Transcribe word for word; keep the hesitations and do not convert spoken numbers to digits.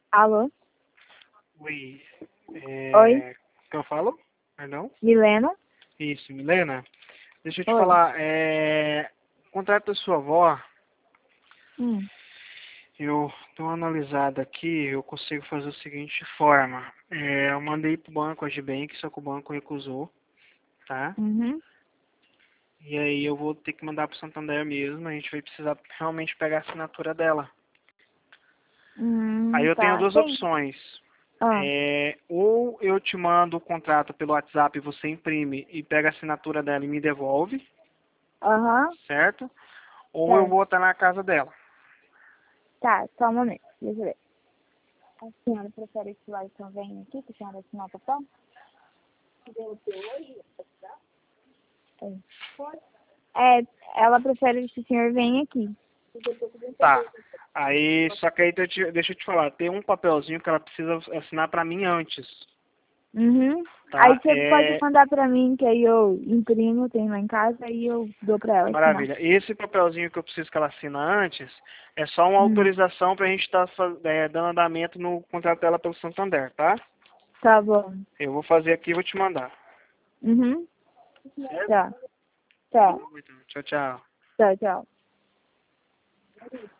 Alô? Oi. Oi? É... que eu falo? Perdão? Milena? Isso, Milena. Deixa eu te Oi. falar. É... O contrato da sua avó, Hum. eu dou uma analisada aqui, eu consigo fazer da seguinte forma. É... Eu mandei pro banco a Agibank, só que o banco recusou, tá? Uhum. E aí eu vou ter que mandar pro Santander mesmo, a gente vai precisar realmente pegar a assinatura dela. Aí Hum, eu tenho tá. duas Tem. opções. Ah. É, ou eu te mando o contrato pelo WhatsApp, você imprime e pega a assinatura dela e me devolve, Aham. certo? Ou eu Certo. vou estar na casa dela. Tá, só um momento. Deixa eu ver. A senhora prefere que o Ayrton venha aqui, que a senhora assinar o papel? É. É, ela prefere que o senhor venha aqui. Tá. Aí, só que aí eu te- deixa eu te falar, tem um papelzinho que ela precisa assinar pra mim antes, Uhum. Aí tá? você pode É, mandar pra mim, que aí eu imprimo, tenho lá em casa, aí eu dou pra ela assinar. maravilha. Esse papelzinho que eu preciso que ela assina antes é só uma Hum. autorização pra gente estar dando andamento no contrato dela pelo Santander, tá? Tá bom. Eu vou fazer aqui e vou te mandar. Uhum. Certo? Tá. Tá Tá. bom, então. Tchau, tchau. Tchau, tchau.